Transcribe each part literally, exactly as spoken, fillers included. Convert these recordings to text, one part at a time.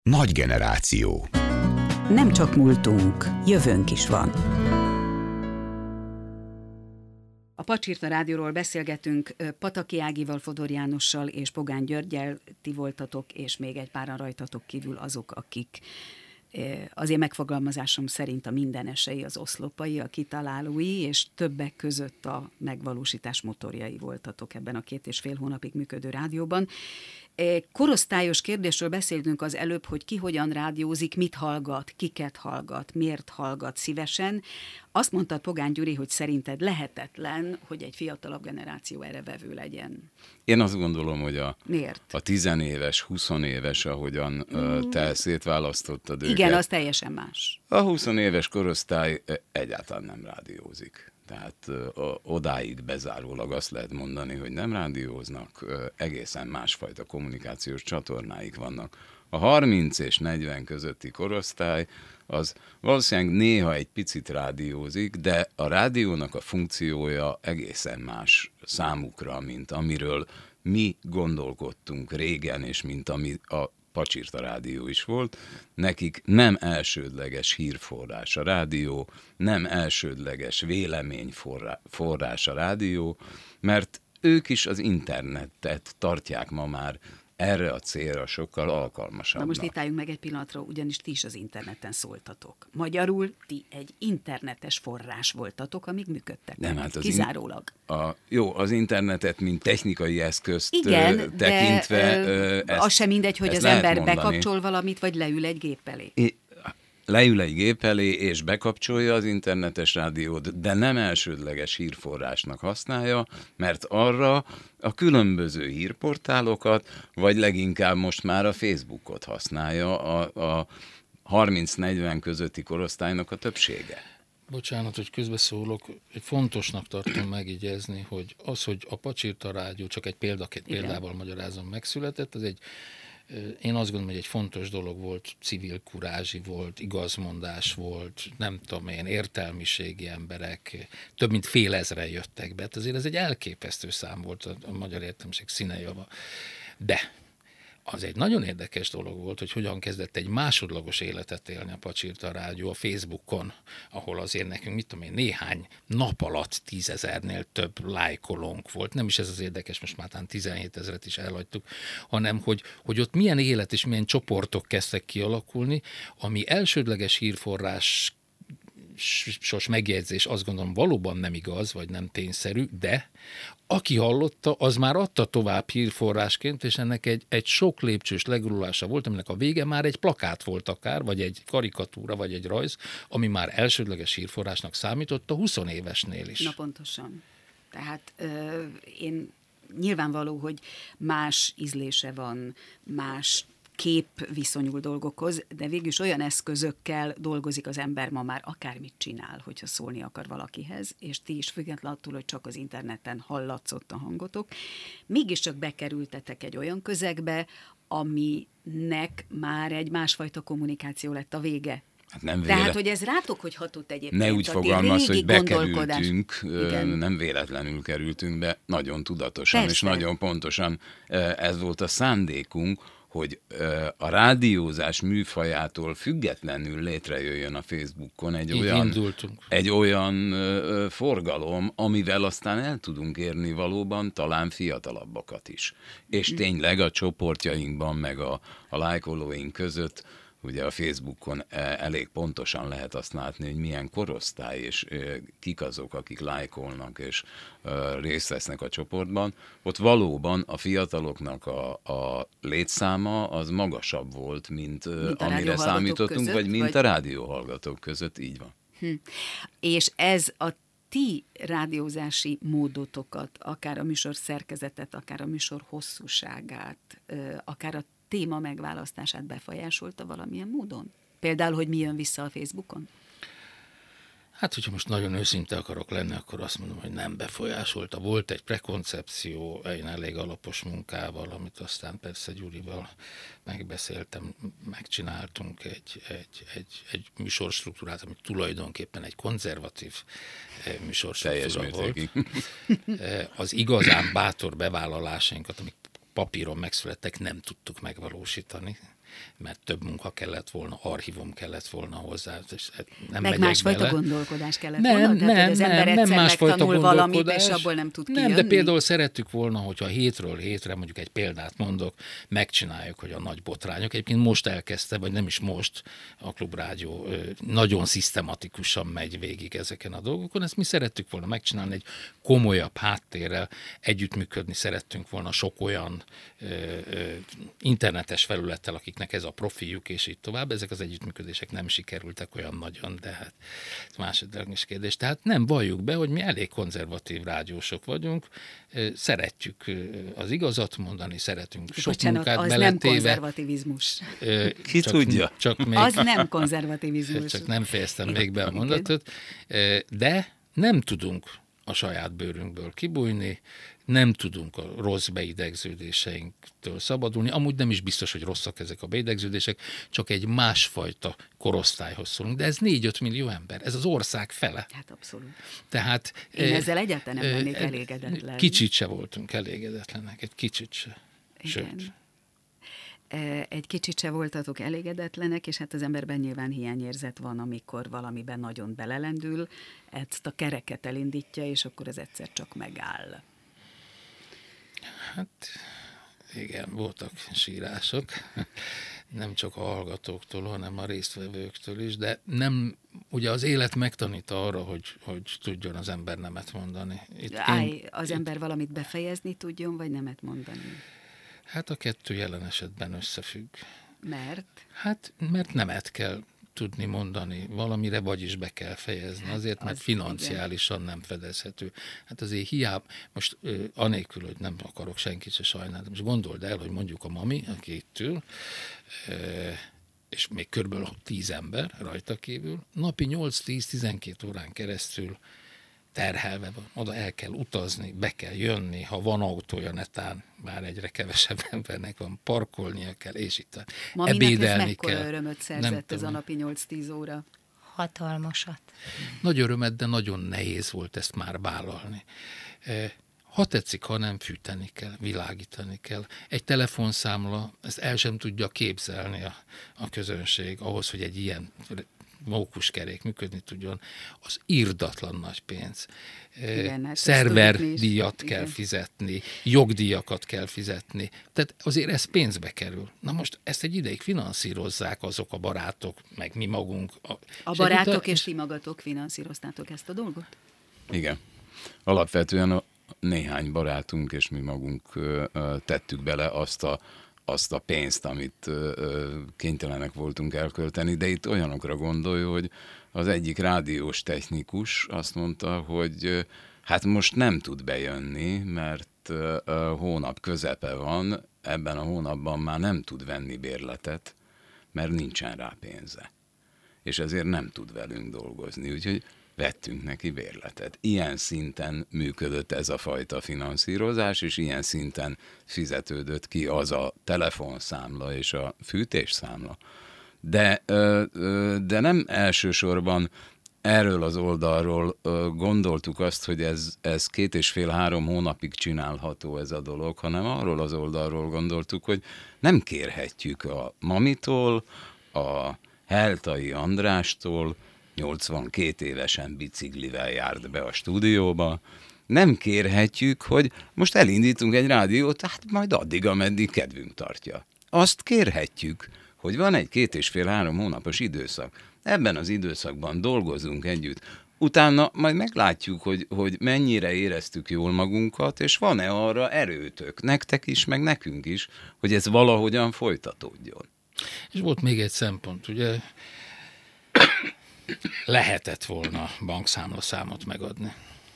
Nagy generáció. Nem csak múltunk, jövőnk is van. A Pacsirta Rádióról beszélgetünk Pataki Ágival, Fodor Jánossal és Pogány Györggyel. Ti voltatok, és még egy páran rajtatok kívül azok, akik az én megfogalmazásom szerint a mindenesei, az oszlopai, a kitalálói, és többek között a megvalósítás motorjai voltatok ebben a két és fél hónapig működő rádióban. Korosztályos kérdésről beszéltünk az előbb, hogy ki hogyan rádiózik, mit hallgat, kiket hallgat, miért hallgat szívesen. Azt mondta Pogány Gyuri, hogy szerinted lehetetlen, hogy egy fiatalabb generáció erre vevő legyen. Én azt gondolom, hogy a, miért? a tizenéves, huszonéves, ahogyan mm. te szétválasztottad őket. Igen, az teljesen más. A huszonéves korosztály egyáltalán nem rádiózik. Tehát ö, odáig bezárólag azt lehet mondani, hogy nem rádióznak, ö, egészen másfajta kommunikációs csatornáik vannak. A harminc és negyven közötti korosztály az valószínűleg néha egy picit rádiózik, de a rádiónak a funkciója egészen más számukra, mint amiről mi gondolkodtunk régen, és mint ami a Pacsirta Rádió is volt. Nekik nem elsődleges hírforrás a rádió, nem elsődleges véleményforrás a rádió, mert ők is az internetet tartják ma már erre a célra sokkal alkalmasabbnak. Na most itt álljunk meg egy pillanatra, ugyanis ti is az interneten szóltatok. Magyarul ti egy internetes forrás voltatok, amíg működtek. Nem, hát az kizárólag. In- a, jó, az internetet, mint technikai eszközt igen, tekintve... De, ezt, az sem mindegy, hogy az ember mondani. bekapcsol valamit, vagy leül egy gép elé. I- leül egy gép elé, és bekapcsolja az internetes rádiót, de nem elsődleges hírforrásnak használja, mert arra a különböző hírportálokat, vagy leginkább most már a Facebookot használja a, a harminc-negyven közötti korosztálynak a többsége. Bocsánat, hogy közbeszólok, fontosnak tartom megjegyezni, hogy az, hogy a Pacsirta Rádió, csak egy példaként példával magyarázom, megszületett, az egy én azt gondolom, hogy egy fontos dolog volt, civil kurázsi volt, igazmondás volt, nem tudom én, értelmiségi emberek, több mint fél ezren jöttek be. Hát azért ez egy elképesztő szám volt a, a magyar értelmiség színejava. De az egy nagyon érdekes dolog volt, hogy hogyan kezdett egy másodlagos életet élni a Pacsirta Rádió a Facebookon, ahol azért nekünk, mit tudom én, néhány nap alatt tízezernél több lájkolónk volt. Nem is ez az érdekes, most már talán tizenhétezret is elhagytuk, hanem hogy, hogy ott milyen élet és milyen csoportok kezdtek kialakulni, ami elsődleges hírforrás sos megjegyzés, azt gondolom valóban nem igaz, vagy nem tényszerű, de aki hallotta, az már adta tovább hírforrásként, és ennek egy, egy sok lépcsős legurulása volt, aminek a vége már egy plakát volt akár, vagy egy karikatúra, vagy egy rajz, ami már elsődleges hírforrásnak számított a húsz évesnél is. Na pontosan. Tehát ö, én nyilvánvaló, hogy más ízlése van, más kép viszonyul dolgokhoz, de végülis olyan eszközökkel dolgozik az ember ma már, akármit csinál, hogyha szólni akar valakihez, és ti is függetlenül attól, hogy csak az interneten hallatszott a hangotok, mégiscsak bekerültetek egy olyan közegbe, aminek már egy másfajta kommunikáció lett a vége. Hát nem véle... Tehát, hogy ez rátok, hogy hatott egyébként. Ne úgy fogalmaz, hogy bekerültünk, nem véletlenül kerültünk be, nagyon tudatosan, persze. És nagyon pontosan ez volt a szándékunk, hogy a rádiózás műfajától függetlenül létrejöjjön a Facebookon egy Így olyan, indultunk. egy olyan ö, forgalom, amivel aztán el tudunk érni valóban talán fiatalabbakat is. És tényleg a csoportjainkban, meg a, a lájkolóink között, ugye a Facebookon elég pontosan lehet azt látni, hogy milyen korosztály, és kik azok, akik lájkolnak, és részt vesznek a csoportban. Ott valóban a fiataloknak a, a létszáma az magasabb volt, mint, mint amire számítottunk, között, vagy mint vagy... a rádióhallgatók között, így van. Hm. És ez a ti rádiózási módotokat, akár a műsor szerkezetet, akár a műsor hosszúságát, akár a téma megválasztását befolyásolta valamilyen módon? Például, hogy mi jön vissza a Facebookon? Hát, hogyha most nagyon őszinte akarok lenni, akkor azt mondom, hogy nem befolyásolta. Volt egy prekoncepció, egy elég alapos munkával, amit aztán persze Gyurival megbeszéltem, megcsináltunk egy, egy, egy, egy műsorstruktúrát, ami tulajdonképpen egy konzervatív műsorstruktúra volt. Az igazán bátor bevállalásainkat, amik papíron megszülettek, nem tudtuk megvalósítani. mert több munka kellett volna, archívum kellett volna hozzá. Nem meg másfajta bele. gondolkodás kellett nem, volna? Tehát, nem, hogy az nem, ember nem egyszer másfajta megtanul valamit, gondolkodás. és abból nem tud kijönni? Nem, de például szerettük volna, hogyha hétről hétre, mondjuk egy példát mondok, megcsináljuk, hogy a nagy botrányok. Egyébként most elkezdte, vagy nem is most, a Klubrádió nagyon szisztematikusan megy végig ezeken a dolgokon. Ezt mi szerettük volna megcsinálni egy komolyabb háttérrel, együttműködni szerettünk volna sok olyan ö, ö, internetes felülettel, akiknek ez a profiljuk, és így tovább. Ezek az együttműködések nem sikerültek olyan nagyon, de hát másodlagos kérdés. Tehát nem valljuk be, hogy mi elég konzervatív rádiósok vagyunk, szeretjük az igazat mondani, szeretünk sok Bocsánat, munkát az beletéve. nem konzervativizmus. Ki csak, tudja? Csak még, Az nem konzervativizmus. csak nem fejeztem még be a mondatot. De nem tudunk a saját bőrünkből kibújni, nem tudunk a rossz beidegződéseinktől szabadulni. Amúgy nem is biztos, hogy rosszak ezek a beidegződések, csak egy másfajta korosztályhoz szólunk. De ez négy-öt millió ember, ez az ország fele. Hát abszolút. Tehát, Én ezzel egyáltalán nem lennék elégedetlen. Kicsit se voltunk elégedetlenek, egy kicsit se. Sőt. Igen. Egy kicsit se voltatok elégedetlenek, és hát az emberben nyilván hiányérzet van, amikor valamiben nagyon belelendül, ezt a kereket elindítja, és akkor ez egyszer csak megáll. Hát igen, voltak sírások, nem csak a hallgatóktól, hanem a résztvevőktől is, de nem, ugye az élet megtanít arra, hogy, hogy tudjon az ember nemet mondani. Itt Állj, én, az itt, ember valamit befejezni tudjon, vagy nemet mondani? Hát a kettő jelen esetben összefügg. Mert? Hát, mert nemet kell tudni mondani valamire, vagyis be kell fejezni. Azért, mert az, financiálisan igen. nem fedezhető. Hát azért hiába, most ö, anélkül, hogy nem akarok senkit se sajnálni, most gondold el, hogy mondjuk a mami, aki itt ül, ö, és még körülbelül tíz ember rajta kívül, napi nyolc-tíz-tizenkét órán keresztül terhelve van. Oda el kell utazni, be kell jönni, ha van autója netán, bár egyre kevesebb embernek van, parkolnia kell, és itt ebédelni ez mekkora kell. örömöt szerzett ez a napi nyolc-tíz óra? Hatalmasat. Nagy örömet, de nagyon nehéz volt ezt már vállalni. Ha tetszik, ha nem, fűteni kell, világítani kell. Egy telefonszámla, ezt el sem tudja képzelni a, a közönség, ahhoz, hogy egy ilyen mókuskerék működni tudjon, az irdatlan nagy pénz. Igen, hát szerverdíjat kell fizetni, jogdíjakat kell fizetni. Tehát azért ez pénzbe kerül. Na most ezt egy ideig finanszírozzák azok a barátok, meg mi magunk. A, a barátok és ti magatok finanszíroztátok ezt a dolgot? Igen. Alapvetően a néhány barátunk és mi magunk tettük bele azt a azt a pénzt, amit ö, kénytelenek voltunk elkölteni, de itt olyanokra gondolj, hogy az egyik rádiós technikus azt mondta, hogy ö, hát most nem tud bejönni, mert ö, ö, hónap közepe van, ebben a hónapban már nem tud venni bérletet, mert nincsen rá pénze. És ezért nem tud velünk dolgozni, úgyhogy vettünk neki bérletet. Ilyen szinten működött ez a fajta finanszírozás, és ilyen szinten fizetődött ki az a telefonszámla és a fűtésszámla. De, de nem elsősorban erről az oldalról gondoltuk azt, hogy ez, ez két és fél-három hónapig csinálható ez a dolog, hanem arról az oldalról gondoltuk, hogy nem kérhetjük a mamitól, a Heltai Andrástól, nyolcvankét évesen biciklivel járt be a stúdióba, nem kérhetjük, hogy most elindítunk egy rádiót, hát majd addig, ameddig kedvünk tartja. Azt kérhetjük, hogy van egy két és fél-három hónapos időszak. Ebben az időszakban dolgozunk együtt. Utána majd meglátjuk, hogy, hogy mennyire éreztük jól magunkat, és van-e arra erőtök, nektek is, meg nekünk is, hogy ez valahogyan folytatódjon. És volt még egy szempont, ugye lehetett volna bankszámlaszámot megadni.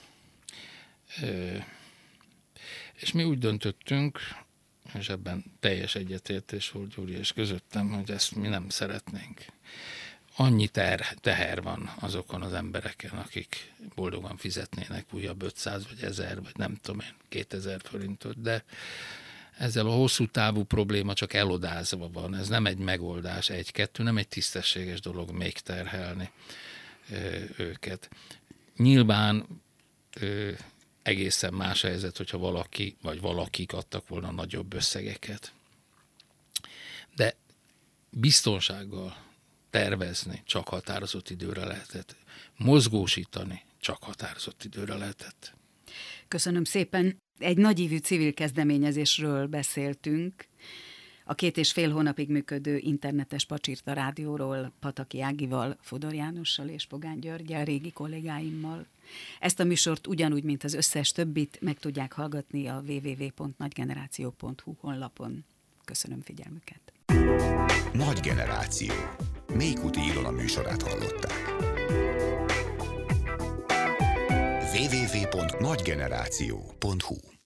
És mi úgy döntöttünk, és ebben teljes egyetértés volt Gyuri és közöttem, hogy ezt mi nem szeretnénk. Annyi ter, teher van azokon az embereken, akik boldogan fizetnének újabb ötszáz vagy ezer, vagy nem tudom én, kétezer forintot, de ezzel a hosszú távú probléma csak elodázva van. Ez nem egy megoldás, egy-kettő, nem egy tisztességes dolog még terhelni ö, őket. Nyilván ö, egészen más a helyzet, hogyha valaki vagy valakik adtak volna nagyobb összegeket. De biztonsággal tervezni csak határozott időre lehetett, mozgósítani csak határozott időre lehetett. Köszönöm szépen. Egy nagyívű civil kezdeményezésről beszéltünk, a két és fél hónapig működő internetes Pacsirta Rádióról, Pataki Ágival, Fodor Jánossal és Pogány Györggyel, régi kollégáimmal. Ezt a műsort ugyanúgy, mint az összes többit meg tudják hallgatni a double-u double-u double-u pont nagygeneráció pont hu honlapon. Köszönöm figyelmüket. Nagy generáció. Mékuti Ilona műsorát hallották. double-u double-u double-u pont nagygeneráció pont hu